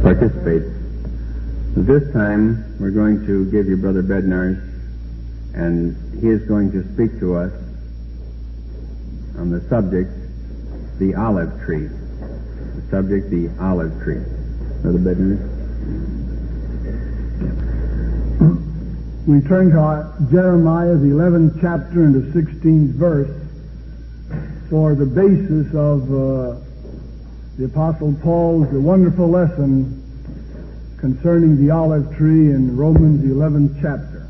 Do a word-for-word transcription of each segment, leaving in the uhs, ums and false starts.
participate. This time we're going to give you Brother Bednarz, and he is going to speak to us on the subject, the olive tree. The subject, the olive tree. Brother Bednarz. We turn to Jeremiah's eleventh chapter and the sixteenth verse for the basis of uh, the Apostle Paul's wonderful lesson concerning the olive tree in Romans the eleventh chapter.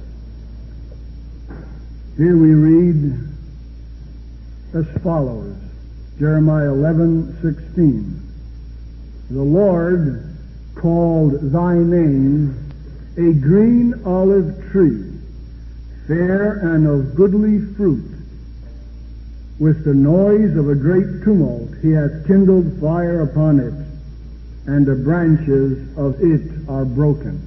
Here we read as follows, Jeremiah eleven sixteen. The Lord called thy name a green olive tree, fair and of goodly fruit. With the noise of a great tumult he hath kindled fire upon it, and the branches of it are broken.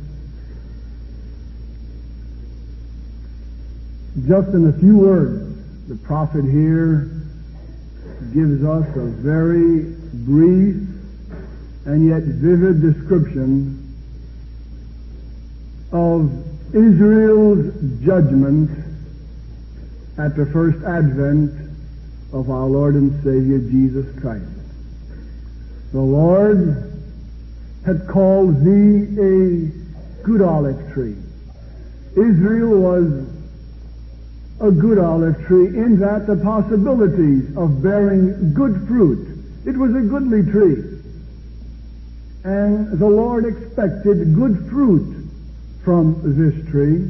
Just in a few words, the prophet here gives us a very brief and yet vivid description of Israel's judgment at the first advent of our Lord and Savior Jesus Christ. The Lord had called thee a good olive tree. Israel was a good olive tree in that the possibilities of bearing good fruit. It was a goodly tree. And the Lord expected good fruit from this tree.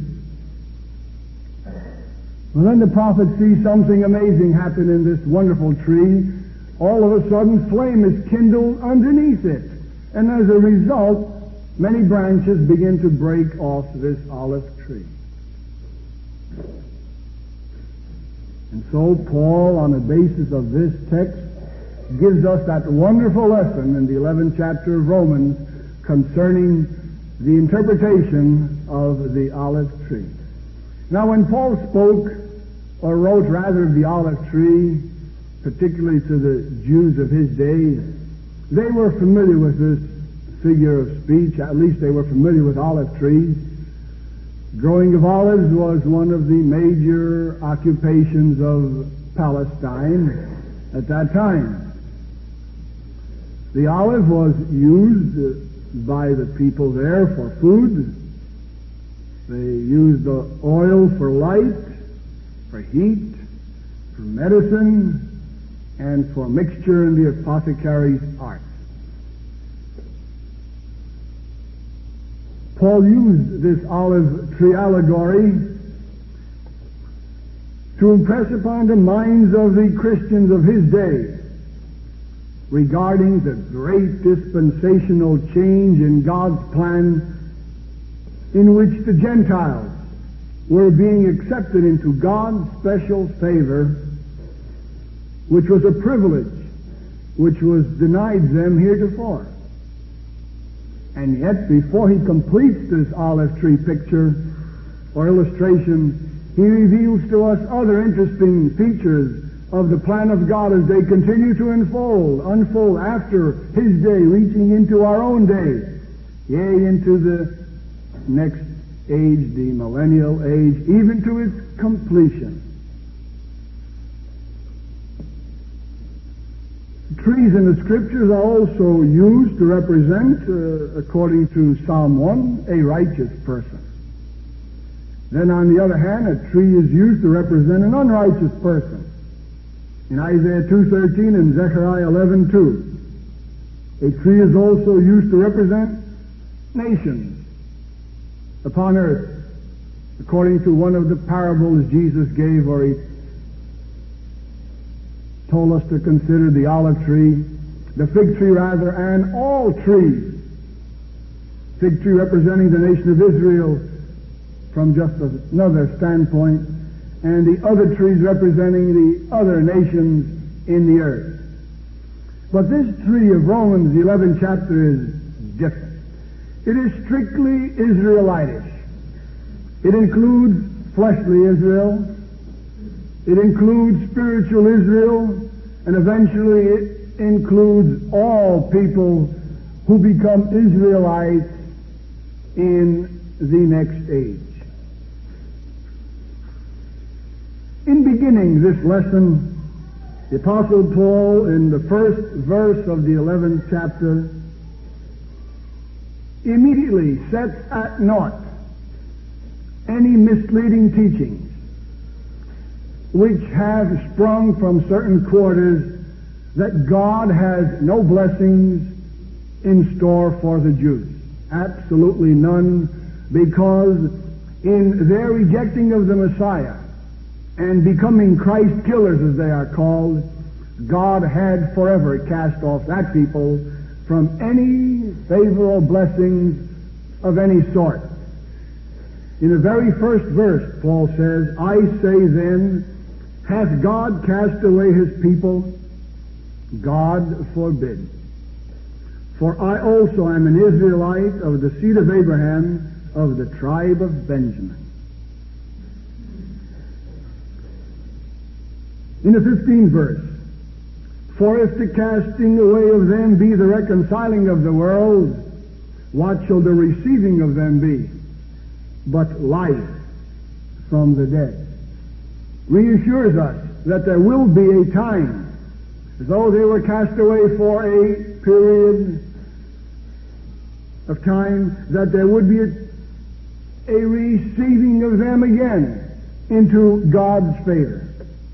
Well, then the prophet sees something amazing happen in this wonderful tree. All of a sudden, flame is kindled underneath it. And as a result, many branches begin to break off this olive tree. And so Paul, on the basis of this text, gives us that wonderful lesson in the eleventh chapter of Romans concerning the interpretation of the olive tree. Now, when Paul spoke, or wrote rather, of the olive tree, particularly to the Jews of his day, they were familiar with this figure of speech. At least they were familiar with olive trees. Growing of olives was one of the major occupations of Palestine at that time. The olive was used by the people there for food. They used the oil for light, for heat, for medicine, and for mixture in the apothecary's art. Paul used this olive tree allegory to impress upon the minds of the Christians of his day regarding the great dispensational change in God's plan in which the Gentiles were being accepted into God's special favor, which was a privilege which was denied them heretofore. And yet, before he completes this olive tree picture or illustration, he reveals to us other interesting features of the plan of God as they continue to unfold, unfold after his day, reaching into our own day, yea, into the next age, the millennial age, even to its completion. Trees in the Scriptures are also used to represent, uh, according to Psalm one, a righteous person. Then on the other hand, a tree is used to represent an unrighteous person. In Isaiah two thirteen and Zechariah eleven two, a tree is also used to represent nations upon earth, according to one of the parables Jesus gave, where he told us to consider the olive tree, the fig tree rather, and all trees. Fig tree representing the nation of Israel from just another standpoint, and the other trees representing the other nations in the earth. But this tree of Romans, the eleventh chapter, is different. It is strictly Israelitish. It includes fleshly Israel. It includes spiritual Israel, and eventually it includes all people who become Israelites in the next age. In beginning this lesson, the Apostle Paul, in the first verse of the eleventh chapter, immediately sets at naught any misleading teachings which have sprung from certain quarters that God has no blessings in store for the Jews. Absolutely none, because in their rejecting of the Messiah and becoming Christ killers, as they are called, God had forever cast off that people from any favorable blessings of any sort. In the very first verse, Paul says, I say then, hath God cast away his people? God forbid. For I also am an Israelite of the seed of Abraham, of the tribe of Benjamin. In the fifteenth verse, for if the casting away of them be the reconciling of the world, what shall the receiving of them be? But life from the dead. Reassures us that there will be a time, as though they were cast away for a period of time, that there would be a, a receiving of them again into God's favor.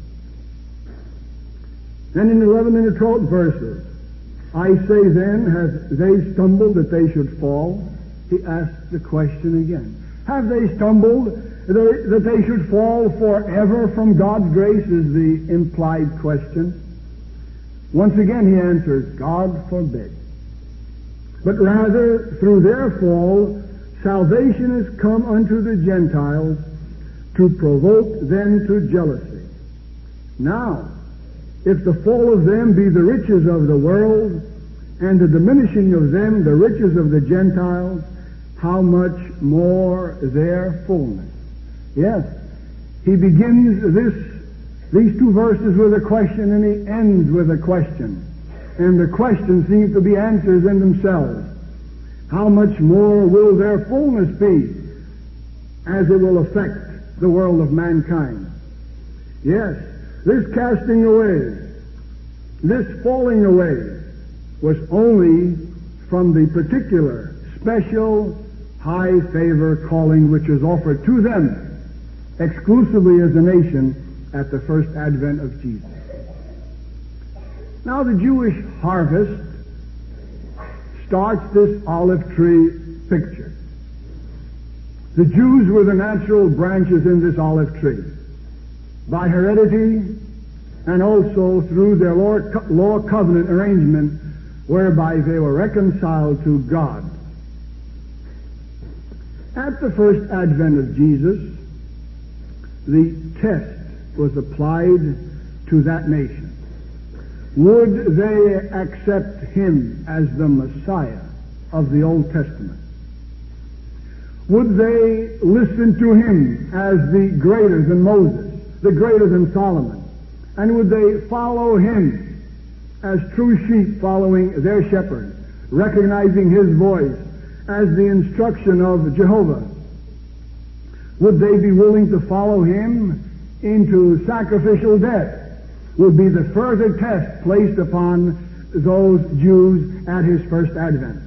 Then in the eleventh and the twelfth verses, I say then, have they stumbled that they should fall? He asks the question again. Have they stumbled that they should fall forever from God's grace, is the implied question. Once again he answers, God forbid. But rather, through their fall, salvation is come unto the Gentiles to provoke them to jealousy. Now, if the fall of them be the riches of the world, and the diminishing of them the riches of the Gentiles, how much more their fullness? Yes, he begins this these two verses with a question, and he ends with a question. And the questions seem to be answers in themselves. How much more will their fullness be, as it will affect the world of mankind? Yes, this casting away, this falling away, was only from the particular, special, high favor calling which is offered to them exclusively as a nation at the first advent of Jesus. Now the Jewish harvest starts this olive tree picture. The Jews were the natural branches in this olive tree, by heredity and also through their law covenant arrangement whereby they were reconciled to God. At the first advent of Jesus, the test was applied to that nation. Would they accept him as the Messiah of the Old Testament? Would they listen to him as the greater than Moses, the greater than Solomon? And would they follow him as true sheep following their shepherd, recognizing his voice as the instruction of Jehovah? Would they be willing to follow him into sacrificial death? Would be the further test placed upon those Jews at his first advent.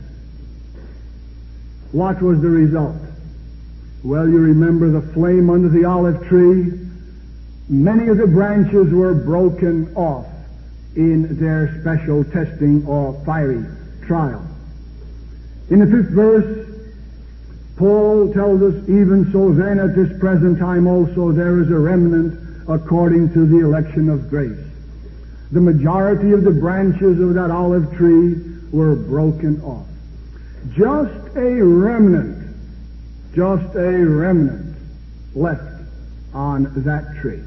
What was the result? Well, you remember the flame under the olive tree. Many of the branches were broken off in their special testing or fiery trial. In the fifth verse, Paul tells us, even so then at this present time also there is a remnant according to the election of grace. The majority of the branches of that olive tree were broken off. Just a remnant, just a remnant left on that tree.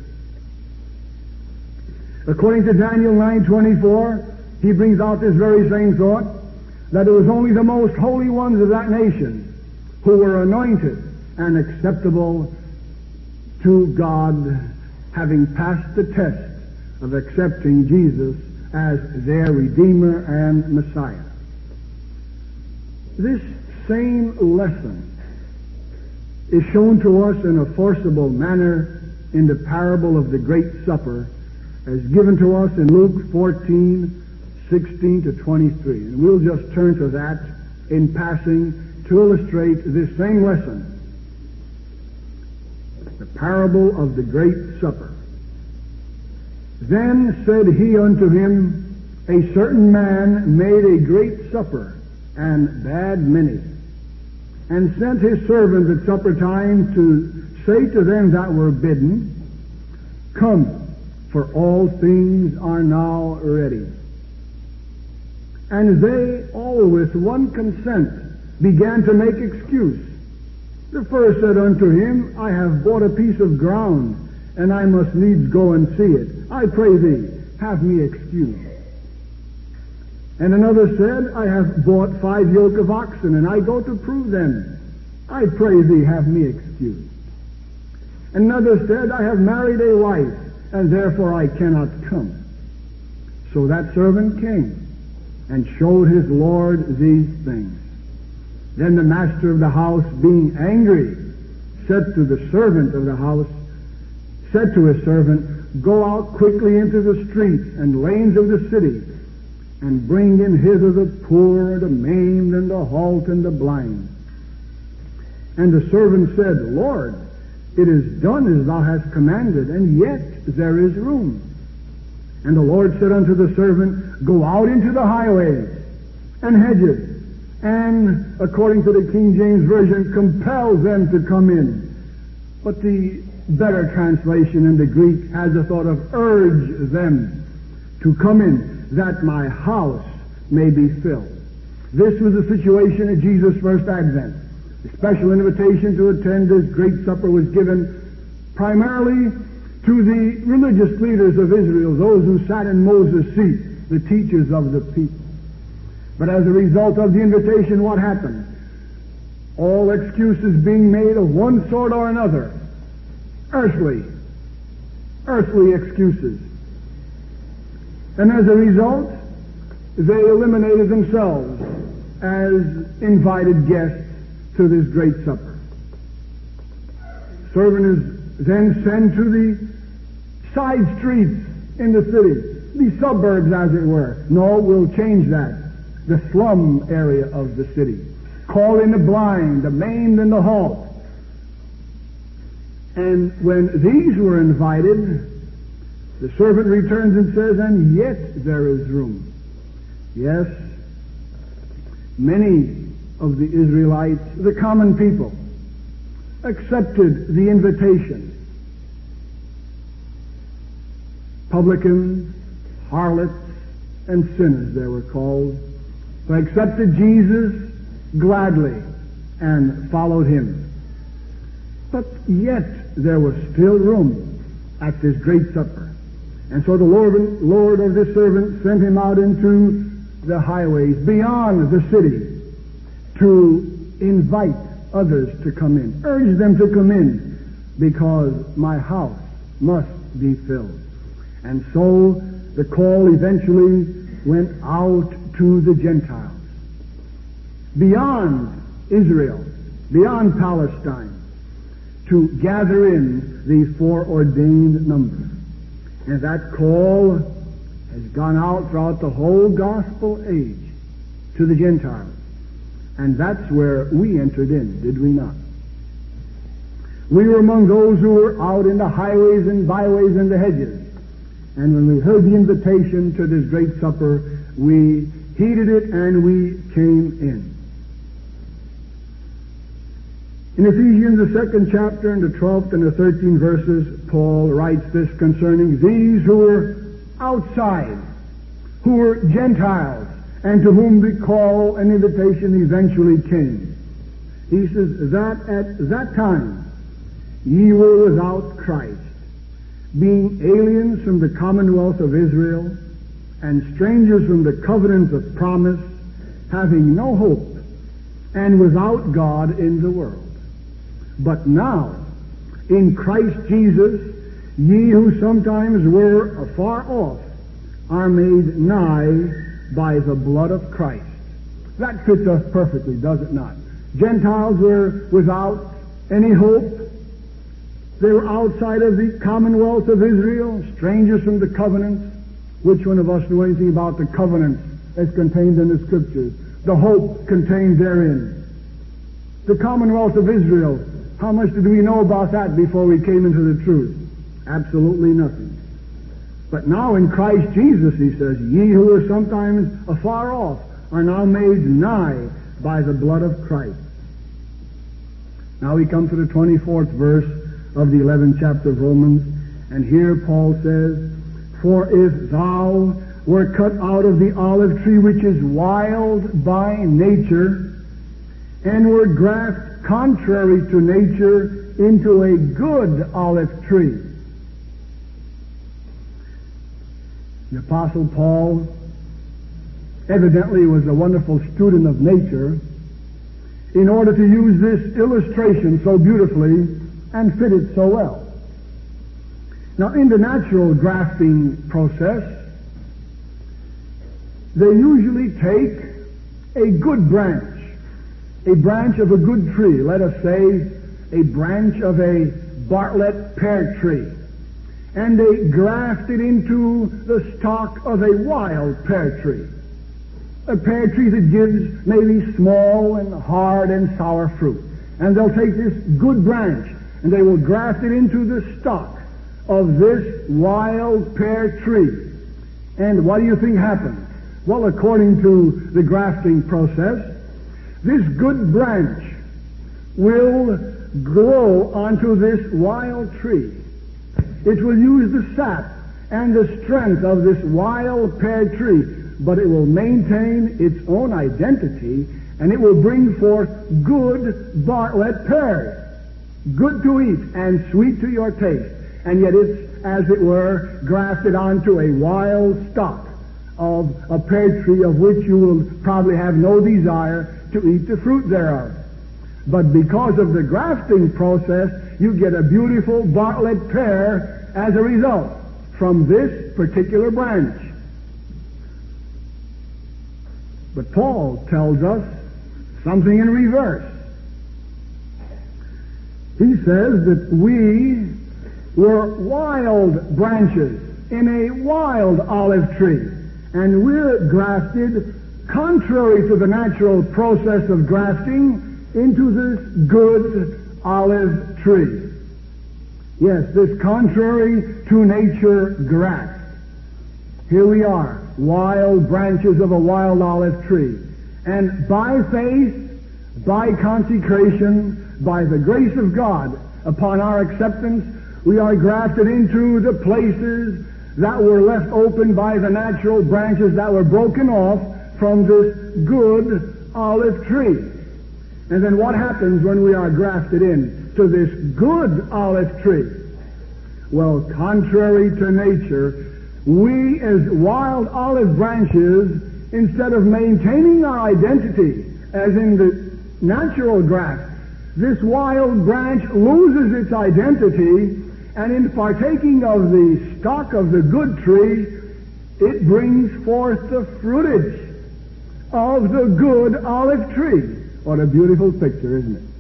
According to Daniel nine twenty-four, he brings out this very same thought, that it was only the most holy ones of that nation who were anointed and acceptable to God, having passed the test of accepting Jesus as their Redeemer and Messiah. This same lesson is shown to us in a forcible manner in the parable of the Great Supper, as given to us in Luke fourteen, sixteen to twenty-three. And we'll just turn to that in passing to illustrate this same lesson. The parable of the Great Supper. Then said he unto him, a certain man made a great supper, and bade many, and sent his servant at supper time to say to them that were bidden, Come, for all things are now ready. And they all with one consent began to make excuse. The first said unto him, I have bought a piece of ground, and I must needs go and see it. I pray thee, have me excused. And another said, I have bought five yoke of oxen, and I go to prove them. I pray thee, have me excused. Another said, I have married a wife, and therefore I cannot come. So that servant came, and showed his Lord these things. Then the master of the house, being angry, said to the servant of the house, said to his servant, Go out quickly into the streets and lanes of the city, and bring in hither the poor, the maimed, and the halt, and the blind. And the servant said, Lord, it is done as thou hast commanded, and yet there is room. And the Lord said unto the servant, Go out into the highways and hedges, and, according to the King James Version, compel them to come in. But the better translation in the Greek has the thought of urge them to come in, that my house may be filled. This was the situation at Jesus' first advent. A special invitation to attend this great supper was given primarily to the religious leaders of Israel, those who sat in Moses' seat, the teachers of the people. But as a result of the invitation, what happened? All excuses being made of one sort or another. Earthly. Earthly excuses. And as a result, they eliminated themselves as invited guests to this great supper. Servant is then sent to the side streets in the city, the suburbs as it were. No, we'll change that. The slum area of the city. Call in the blind, the maimed, and the halt. And when these were invited, the servant returns and says, and yet there is room. Yes, many of the Israelites, the common people, accepted the invitation. Publicans, harlots, and sinners, they were called. They accepted Jesus gladly and followed him. But yet there was still room at this great supper. And so the Lord, Lord of this servant sent him out into the highways beyond the city to invite others to come in, urge them to come in, because my house must be filled. And so the call eventually went out to the Gentiles, beyond Israel, beyond Palestine, to gather in these foreordained numbers. And that call has gone out throughout the whole gospel age to the Gentiles. And that's where we entered in, did we not? We were among those who were out in the highways and byways and the hedges. And when we heard the invitation to this great supper, we heeded it and we came in. In Ephesians, the second chapter, and the twelfth and the thirteenth verses, Paul writes this concerning these who were outside, who were Gentiles, and to whom the call and invitation eventually came. He says that at that time ye were without Christ, being aliens from the commonwealth of Israel, and strangers from the covenants of promise, having no hope, and without God in the world. But now, in Christ Jesus, ye who sometimes were afar off are made nigh by the blood of Christ. That fits us perfectly, does it not? Gentiles were without any hope. They were outside of the commonwealth of Israel, strangers from the covenants. Which one of us knew anything about the covenants as contained in the Scriptures? The hope contained therein. The commonwealth of Israel, how much did we know about that before we came into the truth? Absolutely nothing. But now in Christ Jesus, he says, ye who were sometimes afar off are now made nigh by the blood of Christ. Now we come to the twenty-fourth verse of the eleventh chapter of Romans, and here Paul says, for if thou were cut out of the olive tree which is wild by nature, and were grafted contrary to nature into a good olive tree. The Apostle Paul evidently was a wonderful student of nature in order to use this illustration so beautifully and fit it so well. Now, in the natural grafting process, they usually take a good branch, a branch of a good tree, let us say a branch of a Bartlett pear tree, and they graft it into the stalk of a wild pear tree. A pear tree that gives maybe small and hard and sour fruit. And they'll take this good branch and they will graft it into the stalk of this wild pear tree. And what do you think happens? Well, according to the grafting process, this good branch will grow onto this wild tree. It will use the sap and the strength of this wild pear tree, but it will maintain its own identity, and it will bring forth good Bartlett pears, good to eat and sweet to your taste. And yet it's, as it were, grafted onto a wild stock of a pear tree of which you will probably have no desire to eat the fruit thereof. But because of the grafting process, you get a beautiful Bartlett pear as a result from this particular branch. But Paul tells us something in reverse. He says that we were wild branches in a wild olive tree, and we're grafted contrary to the natural process of grafting into this good olive tree. Yes, this contrary to nature graft. Here we are, wild branches of a wild olive tree. And by faith, by consecration, by the grace of God upon our acceptance, we are grafted into the places that were left open by the natural branches that were broken off from this good olive tree. And then what happens when we are grafted in to this good olive tree? Well, contrary to nature, we as wild olive branches, instead of maintaining our identity as in the natural graft, this wild branch loses its identity, and in partaking of the stock of the good tree, it brings forth the fruitage of the good olive tree. What a beautiful picture, isn't it?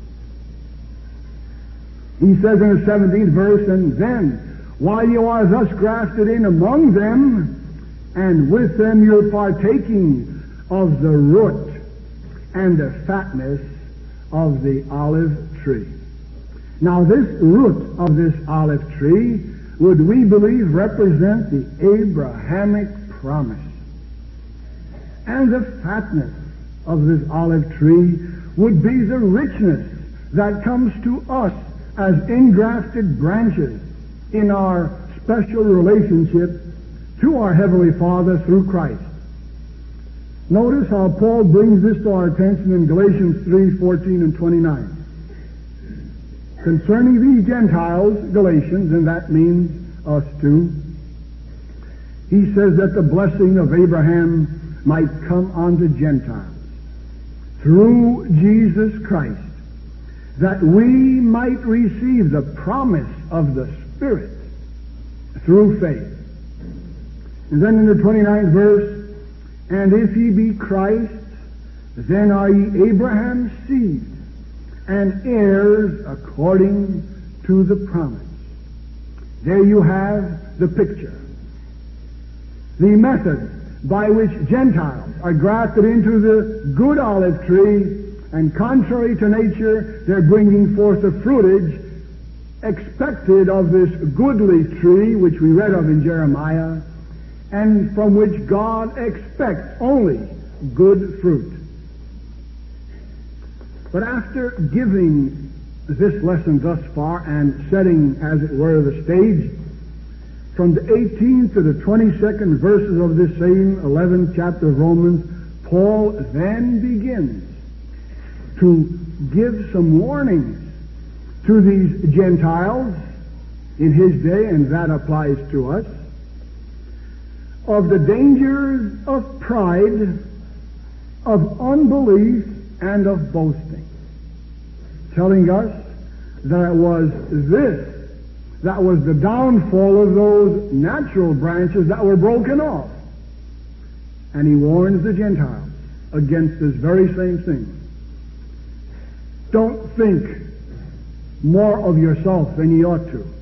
He says in the seventeenth verse, and then, while you are thus grafted in among them, and with them you're partaking of the root and the fatness of the olive tree. Now this root of this olive tree would, we believe, represent the Abrahamic promise. And the fatness of this olive tree would be the richness that comes to us as engrafted branches in our special relationship to our Heavenly Father through Christ. Notice how Paul brings this to our attention in Galatians three, fourteen and twenty-nine. Concerning these Gentiles, Galatians, and that means us too, he says that the blessing of Abraham might come on the Gentiles through Jesus Christ, that we might receive the promise of the Spirit through faith. And then in the twenty-ninth verse, and if ye be Christ, then are ye Abraham's seed, and heirs according to the promise. There you have the picture. The method by which Gentiles are grafted into the good olive tree, and contrary to nature, they're bringing forth the fruitage expected of this goodly tree, which we read of in Jeremiah, and from which God expects only good fruit. But after giving this lesson thus far and setting, as it were, the stage, from the eighteenth to the twenty-second verses of this same eleventh chapter of Romans, Paul then begins to give some warnings to these Gentiles in his day, and that applies to us, of the dangers of pride, of unbelief, and of boasting, telling us that it was this that was the downfall of those natural branches that were broken off. And he warns the Gentiles against this very same thing. Don't think more of yourself than you ought to.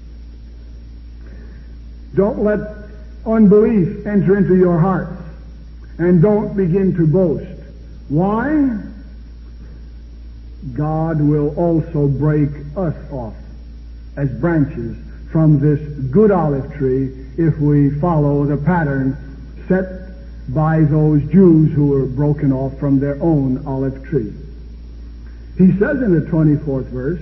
Don't let unbelief enter into your hearts, and don't begin to boast. Why? God will also break us off as branches from this good olive tree if we follow the pattern set by those Jews who were broken off from their own olive tree. He says in the twenty-fourth verse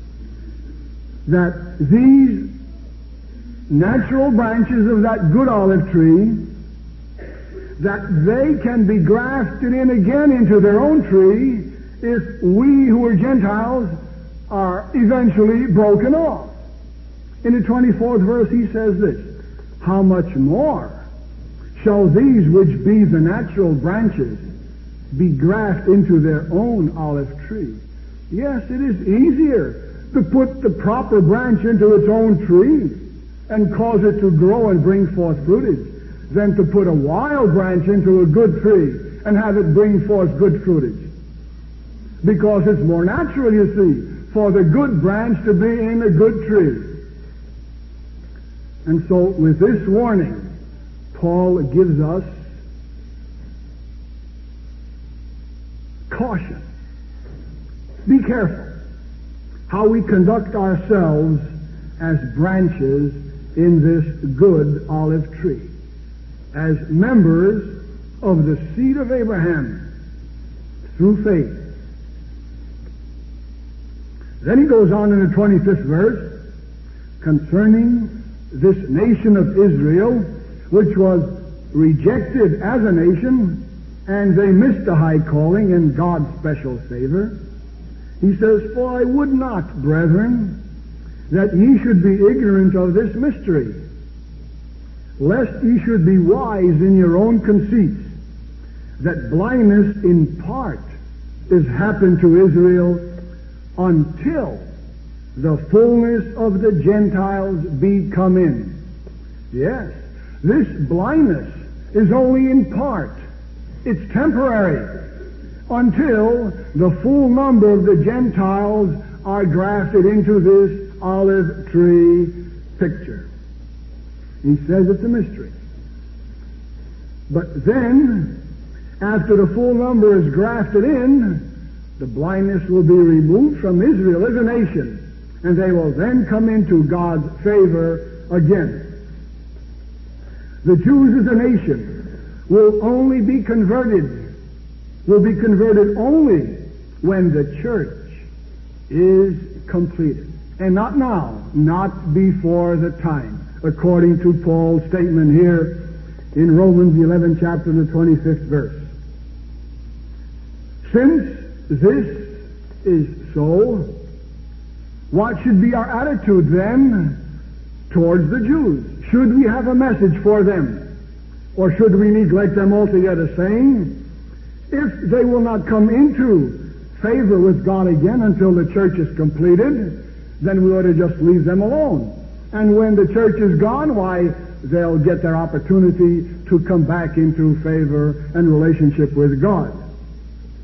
that these natural branches of that good olive tree, that they can be grafted in again into their own tree if we who are Gentiles are eventually broken off. In the twenty-fourth verse he says this, how much more shall these which be the natural branches be grafted into their own olive tree? Yes, it is easier to put the proper branch into its own tree and cause it to grow and bring forth fruitage than to put a wild branch into a good tree and have it bring forth good fruitage. Because it's more natural, you see, for the good branch to be in a good tree. And so with this warning, Paul gives us caution. Be careful how we conduct ourselves as branches in this good olive tree, as members of the seed of Abraham through faith. Then he goes on in the twenty-fifth verse concerning this nation of Israel, which was rejected as a nation, and they missed the high calling and God's special favor. He says, for I would not, brethren, that ye should be ignorant of this mystery, lest ye should be wise in your own conceits, that blindness in part is happened to Israel until the fullness of the Gentiles be come in. Yes, this blindness is only in part. It's temporary until the full number of the Gentiles are grafted into this olive tree picture. He says it's a mystery. But then, after the full number is grafted in, the blindness will be removed from Israel as a nation, and they will then come into God's favor again. The Jews as a nation will only be converted, will be converted only when the church is completed. And not now, not before the time, according to Paul's statement here in Romans the eleventh chapter and the twenty-fifth verse. Since this is so, what should be our attitude then towards the Jews? Should we have a message for them? Or should we neglect them altogether, saying, if they will not come into favor with God again until the church is completed, then we ought to just leave them alone. And when the church is gone, why, they'll get their opportunity to come back into favor and relationship with God.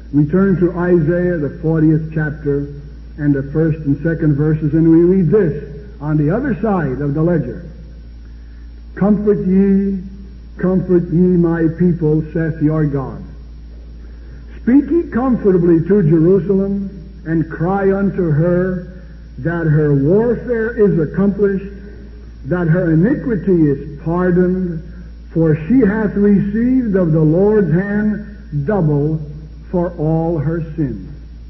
We turn to Isaiah, the fortieth chapter, and the first and second verses, and we read this on the other side of the ledger. Comfort ye, comfort ye my people, saith your God. Speak ye comfortably to Jerusalem, and cry unto her that her warfare is accomplished, that her iniquity is pardoned, for she hath received of the Lord's hand double for all her sins.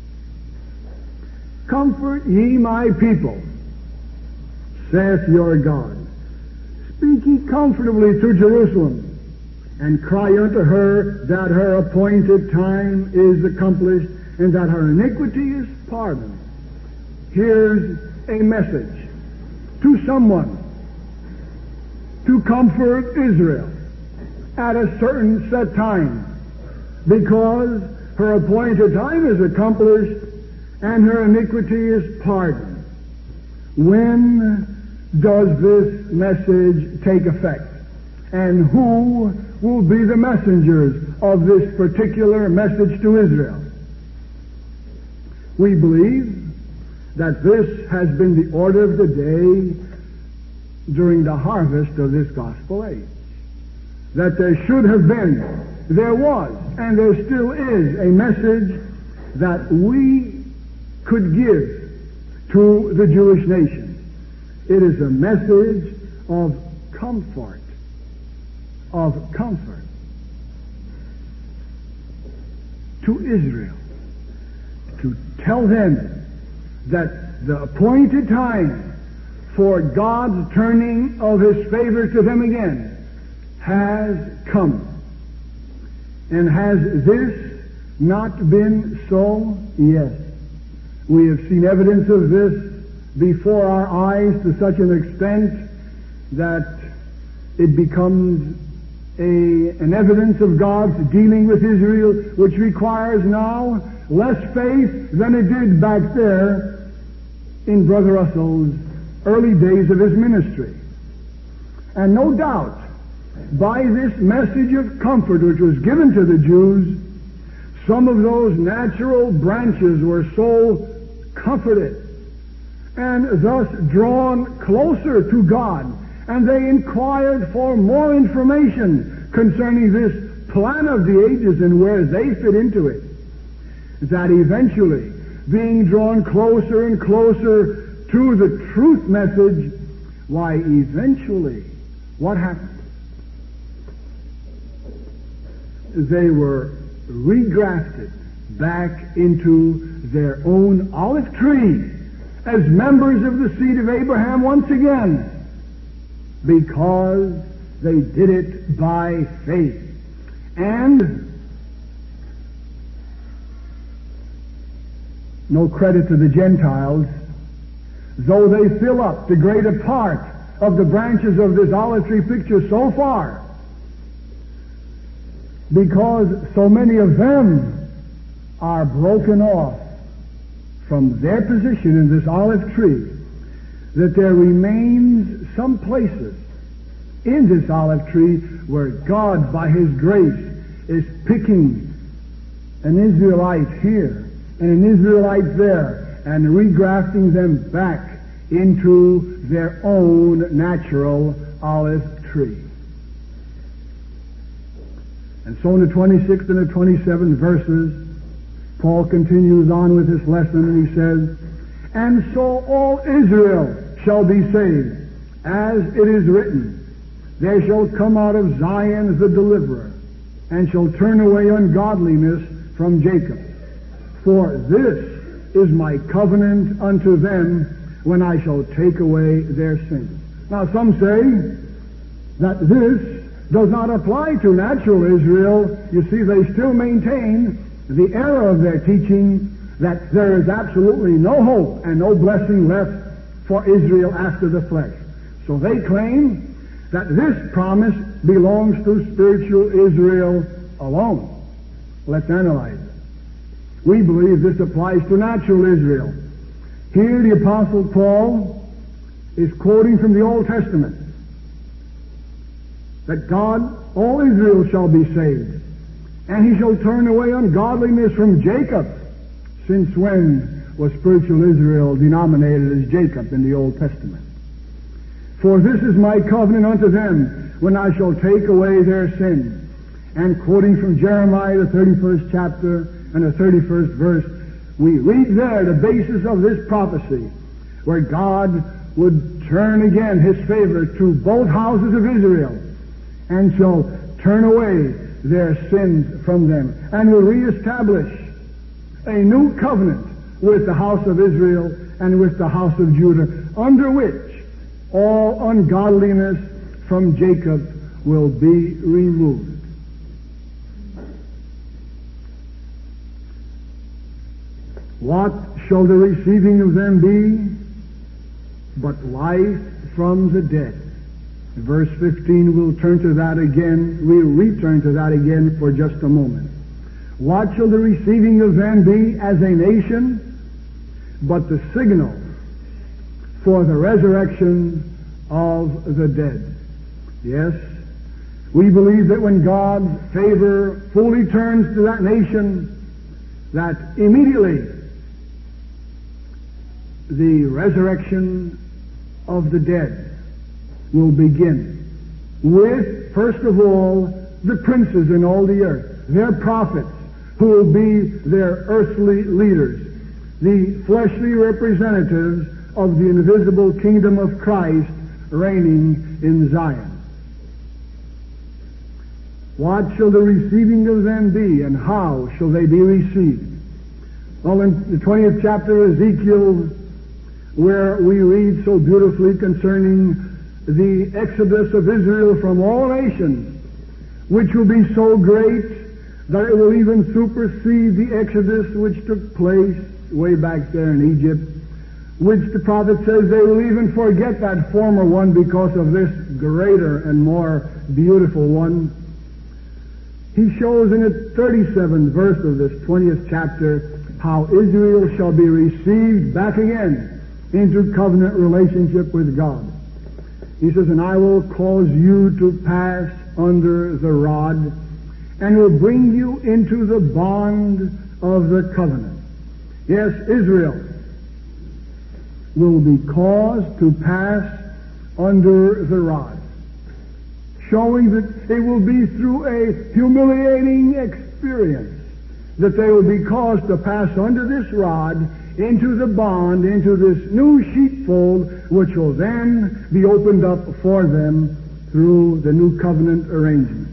Comfort ye my people, saith your God. Speak ye comfortably to Jerusalem, and cry unto her that her appointed time is accomplished, and that her iniquity is pardoned. Here's a message to someone to comfort Israel at a certain set time, because her appointed time is accomplished and her iniquity is pardoned. When does this message take effect? And who will be the messengers of this particular message to Israel? We believe that this has been the order of the day during the harvest of this gospel age. That there should have been, there was, and there still is a message that we could give to the Jewish nation. It is a message of comfort, of comfort to Israel, to tell them that the appointed time for God's turning of His favor to them again has come. And has this not been so? Yes. We have seen evidence of this before our eyes to such an extent that it becomes a, an evidence of God's dealing with Israel, which requires now less faith than it did back there in Brother Russell's early days of his ministry. And no doubt, by this message of comfort which was given to the Jews, some of those natural branches were so comforted and thus drawn closer to God, and they inquired for more information concerning this plan of the ages and where they fit into it, that eventually, being drawn closer and closer to the truth message, why eventually, what happened? They were regrafted back into their own olive tree as members of the seed of Abraham once again, because they did it by faith. And no credit to the Gentiles, though they fill up the greater part of the branches of this olive tree picture so far, because so many of them are broken off from their position in this olive tree, that there remains some places in this olive tree where God, by His grace, is picking an Israelite here and an Israelite there and regrafting them back into their own natural olive tree. And so in the twenty-sixth and the twenty-seventh verses, Paul continues on with his lesson, and he says, "And so all Israel shall be saved, as it is written, there shall come out of Zion the deliverer, and shall turn away ungodliness from Jacob. For this is my covenant unto them, when I shall take away their sins." Now some say that this does not apply to natural Israel. You see, they still maintain the error of their teaching that there is absolutely no hope and no blessing left for Israel after the flesh. So they claim that this promise belongs to spiritual Israel alone. Let's analyze it. We believe this applies to natural Israel. Here the Apostle Paul is quoting from the Old Testament that God, all Israel shall be saved. And he shall turn away ungodliness from Jacob. Since when was spiritual Israel denominated as Jacob in the Old Testament? For this is my covenant unto them, when I shall take away their sin. And quoting from Jeremiah, the thirty-first chapter and the thirty-first verse, we read there the basis of this prophecy, where God would turn again his favor to both houses of Israel, and shall turn away their sins from them, and will reestablish a new covenant with the house of Israel and with the house of Judah, under which all ungodliness from Jacob will be removed. What shall the receiving of them be but life from the dead? Verse fifteen, we'll turn to that again. We'll return to that again for just a moment. What shall the receiving of them be as a nation but the signal for the resurrection of the dead? Yes, we believe that when God's favor fully turns to that nation, that immediately the resurrection of the dead will begin with, first of all, the princes in all the earth, their prophets, who will be their earthly leaders, the fleshly representatives of the invisible kingdom of Christ reigning in Zion. What shall the receiving of them be, and how shall they be received? Well, in the twentieth chapter of Ezekiel, where we read so beautifully concerning the exodus of Israel from all nations, which will be so great that it will even supersede the exodus which took place way back there in Egypt, which the prophet says they will even forget that former one because of this greater and more beautiful one. He shows in the thirty-seventh verse of this twentieth chapter how Israel shall be received back again into covenant relationship with God. He says, and I will cause you to pass under the rod, and will bring you into the bond of the covenant. Yes, Israel will be caused to pass under the rod, showing that it will be through a humiliating experience that they will be caused to pass under this rod into the bond, into this new sheepfold, which will then be opened up for them through the new covenant arrangement.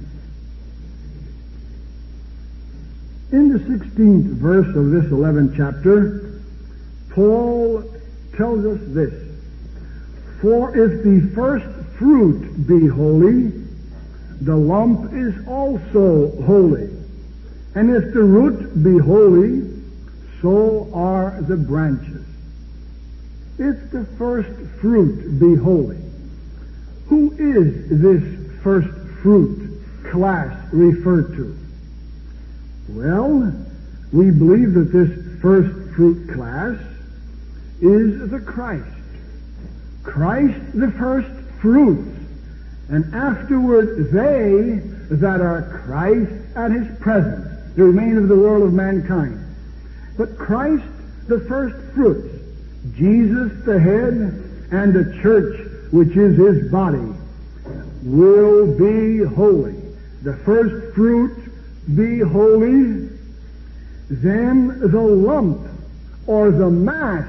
In the sixteenth verse of this eleventh chapter, Paul tells us this: for if the first fruit be holy, the lump is also holy. And if the root be holy, so are the branches. If the first fruit be holy, who is this first fruit class referred to? Well, we believe that this first fruit class is the Christ. Christ the first fruits, and afterward they that are Christ at his presence, the remainder of the world of mankind. But Christ the first fruits, Jesus the head, and the church, which is his body, will be holy. The first fruit be holy, then the lump or the mass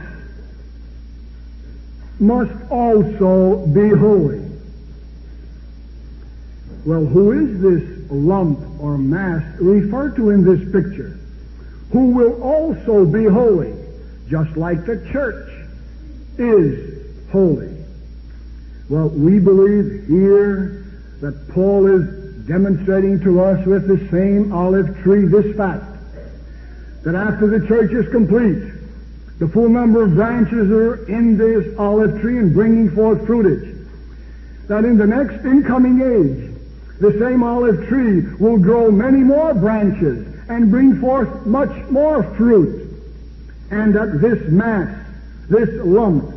must also be holy. Well, who is this lump or mass referred to in this picture? Who will also be holy, just like the church is holy? Well, we believe here that Paul is demonstrating to us with the same olive tree this fact, that after the church is complete, the full number of branches are in this olive tree and bringing forth fruitage, that in the next incoming age, the same olive tree will grow many more branches and bring forth much more fruit, and that this mass, this lump,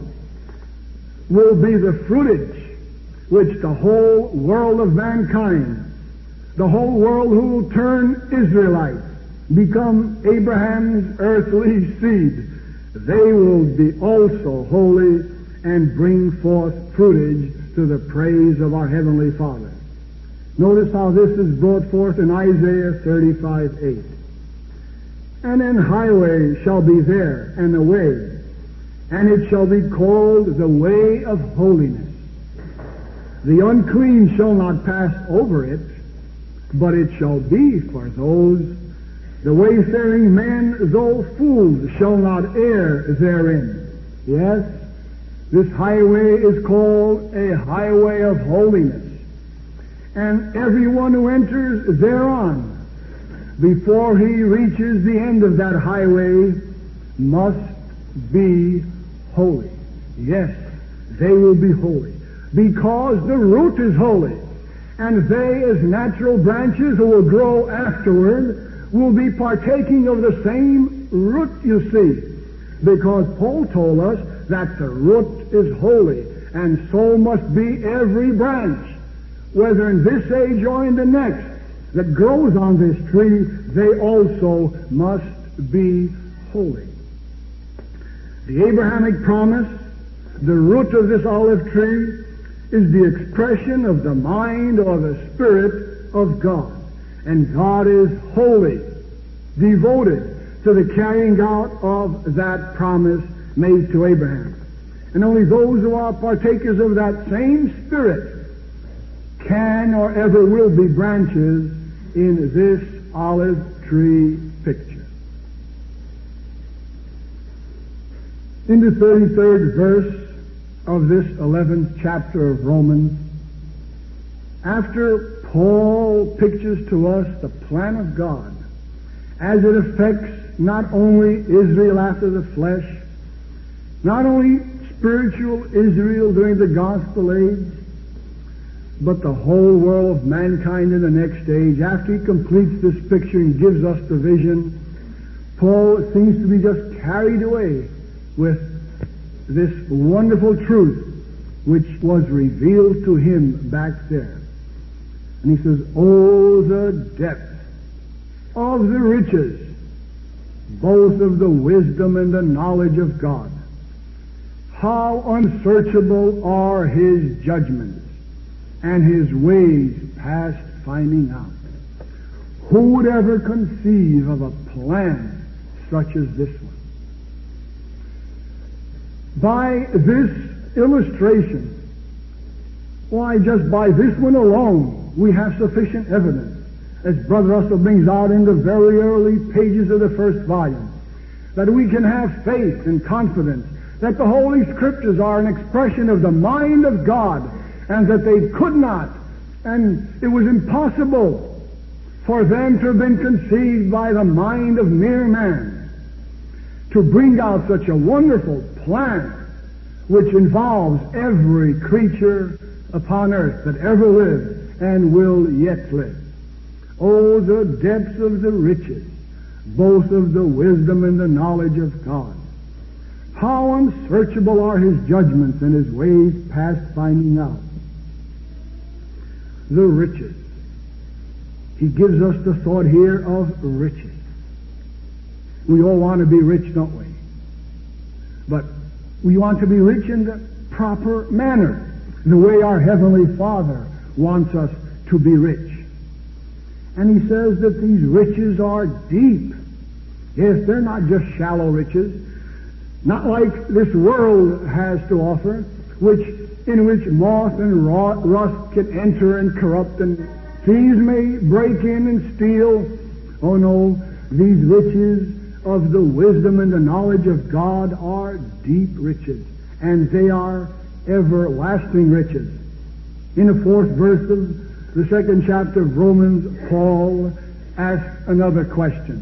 will be the fruitage which the whole world of mankind the whole world who will turn Israelites, become Abraham's earthly seed, they will be also holy and bring forth fruitage to the praise of our Heavenly Father. Notice how this is brought forth in Isaiah thirty-five eight. And an highway shall be there, and a way, and it shall be called the way of holiness. The unclean shall not pass over it, but it shall be for those. The wayfaring men, though fools, shall not err therein. Yes, this highway is called a highway of holiness. And everyone who enters thereon, before he reaches the end of that highway, must be holy. Yes, they will be holy, because the root is holy. And they, as natural branches who will grow afterward, will be partaking of the same root, you see. Because Paul told us that the root is holy, and so must be every branch, whether in this age or in the next, that grows on this tree, they also must be holy. The Abrahamic promise, the root of this olive tree, is the expression of the mind or the Spirit of God. And God is holy, devoted to the carrying out of that promise made to Abraham. And only those who are partakers of that same Spirit can or ever will be branches in this olive tree picture. In the thirty-third verse of this eleventh chapter of Romans, after Paul pictures to us the plan of God as it affects not only Israel after the flesh, not only spiritual Israel during the gospel age, but the whole world of mankind in the next age, after he completes this picture and gives us the vision, Paul seems to be just carried away with this wonderful truth which was revealed to him back there. And he says, "Oh, the depth of the riches, both of the wisdom and the knowledge of God. How unsearchable are his judgments, and his ways past finding out. Who would ever conceive of a plan such as this one?" By this illustration, why, just by this one alone, we have sufficient evidence, as Brother Russell brings out in the very early pages of the first volume, that we can have faith and confidence that the Holy Scriptures are an expression of the mind of God, and that they could not, and it was impossible for them to have been conceived by the mind of mere man, to bring out such a wonderful plan which involves every creature upon earth that ever lived and will yet live. Oh, the depths of the riches, both of the wisdom and the knowledge of God. How unsearchable are his judgments and his ways past finding out. The riches. He gives us the thought here of riches. We all want to be rich, don't we? But we want to be rich in the proper manner, the way our Heavenly Father wants us to be rich. And he says that these riches are deep. Yes, they're not just shallow riches, not like this world has to offer, which in which moth and rust can enter and corrupt, and thieves may break in and steal. Oh no, these riches of the wisdom and the knowledge of God are deep riches, and they are everlasting riches. In the fourth verse of the second chapter of Romans, Paul asks another question.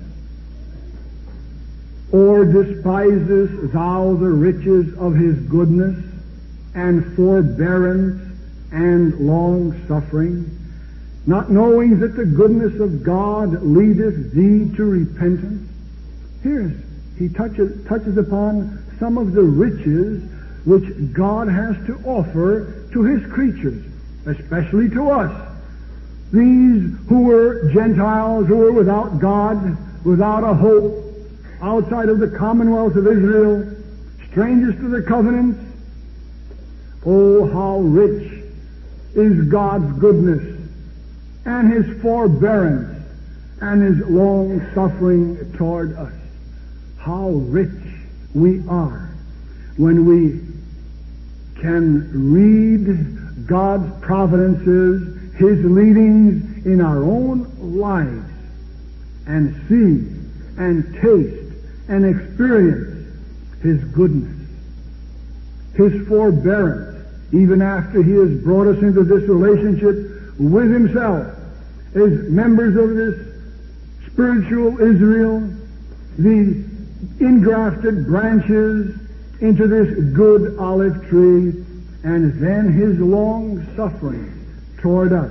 "Or despisest thou the riches of his goodness and forbearance and long-suffering, not knowing that the goodness of God leadeth thee to repentance?" Here he touches, touches upon some of the riches which God has to offer to his creatures, especially to us, These who were Gentiles, who were without God, without a hope, outside of the commonwealth of Israel, strangers to the covenant. Oh, how rich is God's goodness and His forbearance and His long suffering toward us. How rich we are when we can read God's providences, His leadings in our own lives, and see and taste and experience His goodness, His forbearance, even after He has brought us into this relationship with Himself as members of this spiritual Israel, the ingrafted branches into this good olive tree, and then His long suffering toward us.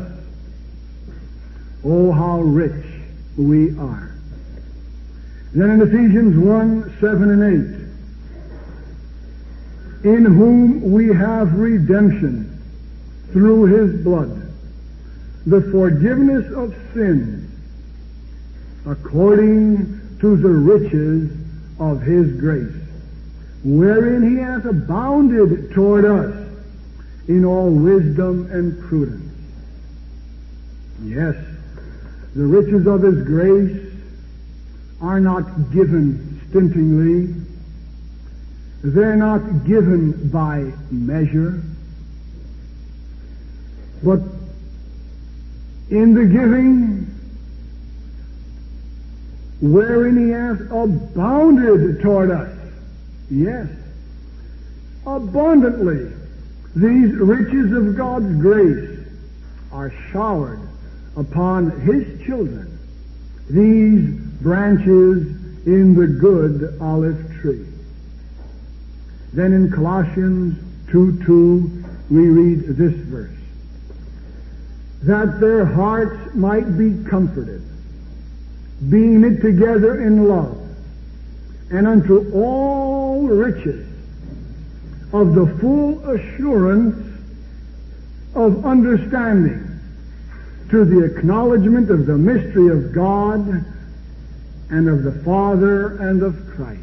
Oh, how rich we are. Then in Ephesians one, seven and eight, in whom we have redemption through His blood, the forgiveness of sins, according to the riches of His grace, wherein He hath abounded toward us in all wisdom and prudence. Yes, the riches of His grace are not given stintingly. They're not given by measure. But in the giving, wherein He hath abounded toward us, yes, abundantly, these riches of God's grace are showered upon His children, these branches in the good olive tree. Then in Colossians two two, we read this verse, that their hearts might be comforted, being knit together in love, and unto all riches of the full assurance of understanding, to the acknowledgement of the mystery of God and of the Father and of Christ.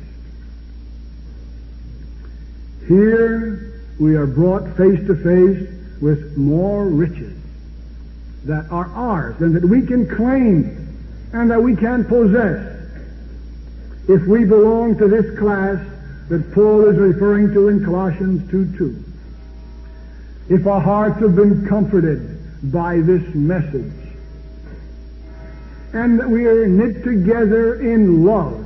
Here we are brought face to face with more riches that are ours and that we can claim and that we can possess if we belong to this class that Paul is referring to in Colossians two two. If our hearts have been comforted by this message, and that we are knit together in love,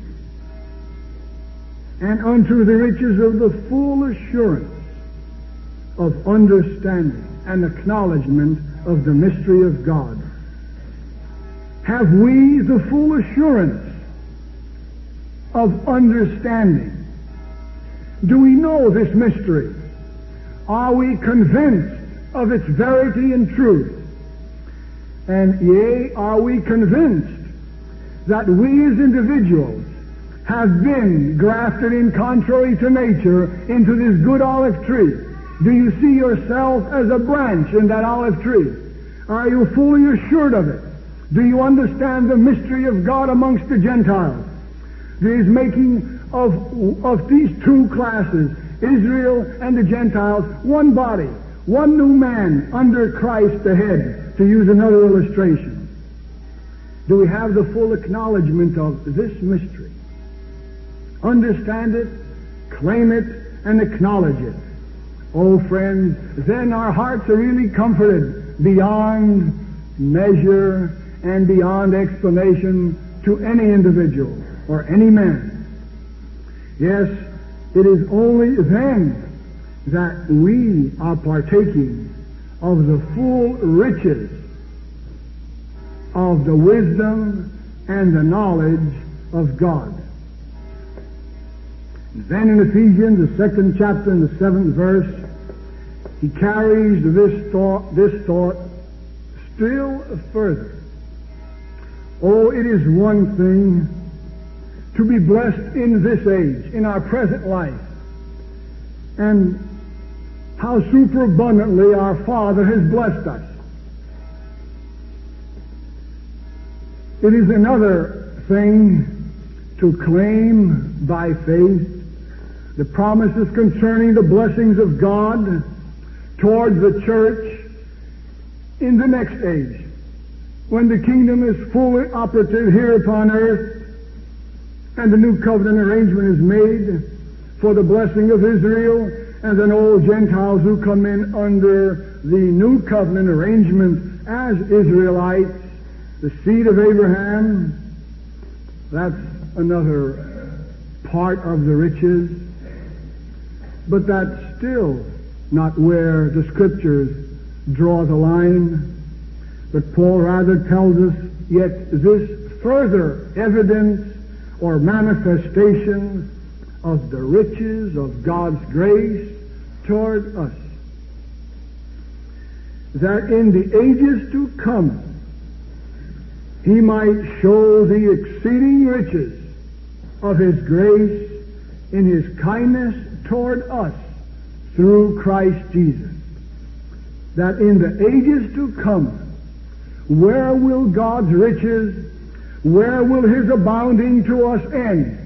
and unto the riches of the full assurance of understanding and acknowledgement of the mystery of God. Have we the full assurance of understanding? Do we know this mystery? Are we convinced of its verity and truth? And yea, are we convinced that we as individuals have been grafted in contrary to nature into this good olive tree? Do you see yourself as a branch in that olive tree? Are you fully assured of it? Do you understand the mystery of God amongst the Gentiles? There is making of, of these two classes, Israel and the Gentiles, one body, one new man under Christ the head, to use another illustration. Do we have the full acknowledgement of this mystery? Understand it, claim it, and acknowledge it. Oh, friends, then our hearts are really comforted beyond measure and beyond explanation to any individual or any man. Yes, it is only then that we are partaking of the full riches of the wisdom and the knowledge of God. Then in Ephesians, the second chapter and the seventh verse, he carries this thought, this thought still further. Oh, it is one thing to be blessed in this age, in our present life, and how superabundantly our Father has blessed us. It is another thing to claim by faith the promises concerning the blessings of God towards the church in the next age, when the kingdom is fully operative here upon earth and the new covenant arrangement is made for the blessing of Israel, and then all Gentiles who come in under the new covenant arrangement as Israelites, the seed of Abraham. That's another part of the riches. But that's still not where the Scriptures draw the line. But Paul rather tells us, yet this further evidence or manifestation of the riches of God's grace toward us, that in the ages to come He might show the exceeding riches of His grace in His kindness toward us through Christ Jesus. That in the ages to come, where will God's riches, where will His abounding to us end?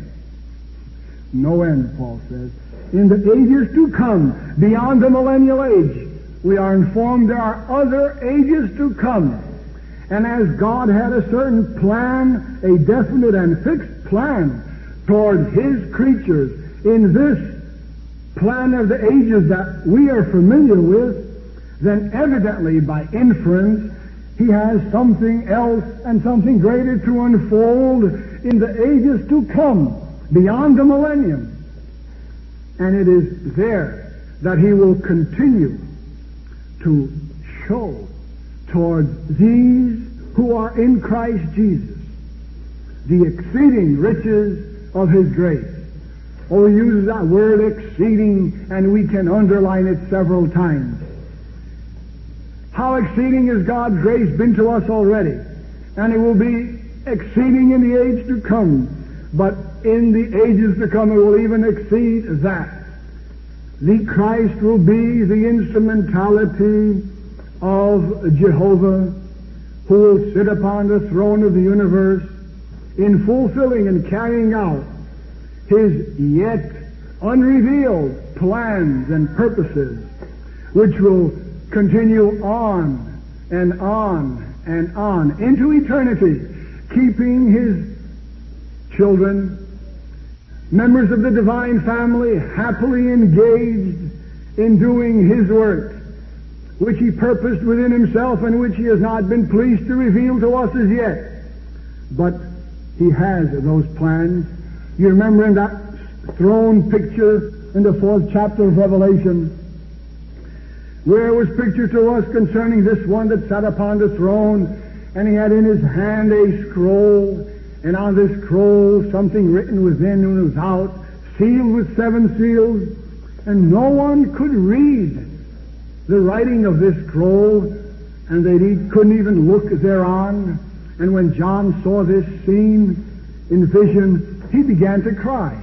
No end, Paul says. In the ages to come, beyond the millennial age, we are informed there are other ages to come. And as God had a certain plan, a definite and fixed plan toward His creatures in this plan of the ages that we are familiar with, then evidently by inference He has something else and something greater to unfold in the ages to come, beyond the millennium. And it is there that He will continue to show towards these who are in Christ Jesus the exceeding riches of His grace. Oh, He uses that word exceeding, and we can underline it several times. How exceeding has God's grace been to us already, and it will be exceeding in the age to come. But in the ages to come, it will even exceed that. The Christ will be the instrumentality of Jehovah, who will sit upon the throne of the universe in fulfilling and carrying out His yet unrevealed plans and purposes, which will continue on and on and on into eternity, keeping His children, members of the divine family, happily engaged in doing His work, which He purposed within Himself and which He has not been pleased to reveal to us as yet. But He has those plans. You remember in that throne picture in the fourth chapter of Revelation, where it was pictured to us concerning this one that sat upon the throne, and he had in his hand a scroll, and on this scroll something written within and without, sealed with seven seals, and no one could read the writing of this scroll, and they couldn't even look thereon. And when John saw this scene in vision, he began to cry.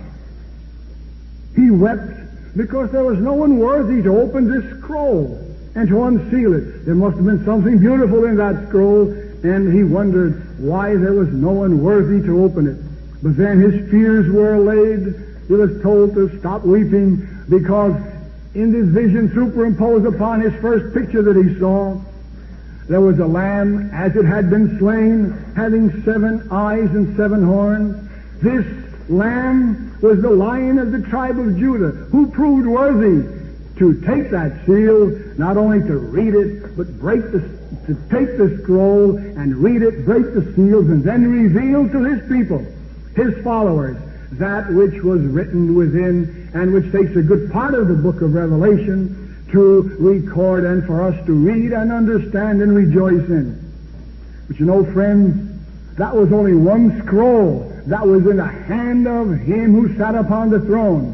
He wept because there was no one worthy to open this scroll and to unseal it. There must have been something beautiful in that scroll, and he wondered why there was no one worthy to open it. But then his fears were allayed. He was told to stop weeping, because in this vision superimposed upon his first picture that he saw, there was a lamb as it had been slain, having seven eyes and seven horns. This lamb was the Lion of the tribe of Judah, who proved worthy to take that seal, not only to read it, but break the, to take the scroll and read it, break the seals, and then reveal to his people, his followers, that which was written within, and which takes a good part of the book of Revelation to record and for us to read and understand and rejoice in. But you know, friends, that was only one scroll that was in the hand of him who sat upon the throne.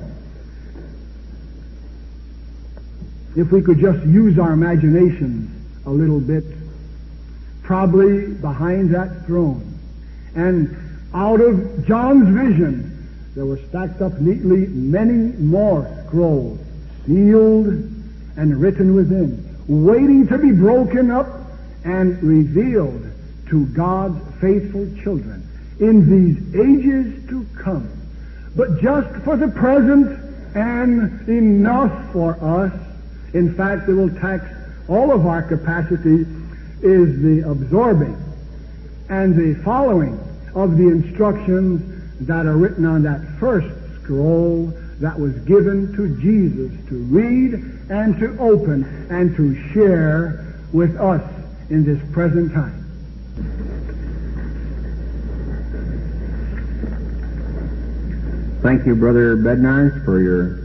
If we could just use our imaginations a little bit, probably behind that throne, and out of John's vision, there were stacked up neatly many more scrolls, sealed and written within, waiting to be broken up and revealed to God's faithful children in these ages to come. But just for the present and enough for us, in fact, it will tax all of our capacity, is the absorbing and the following of the instructions that are written on that first scroll that was given to Jesus to read and to open and to share with us in this present time. Thank you, Brother Bednarz, for your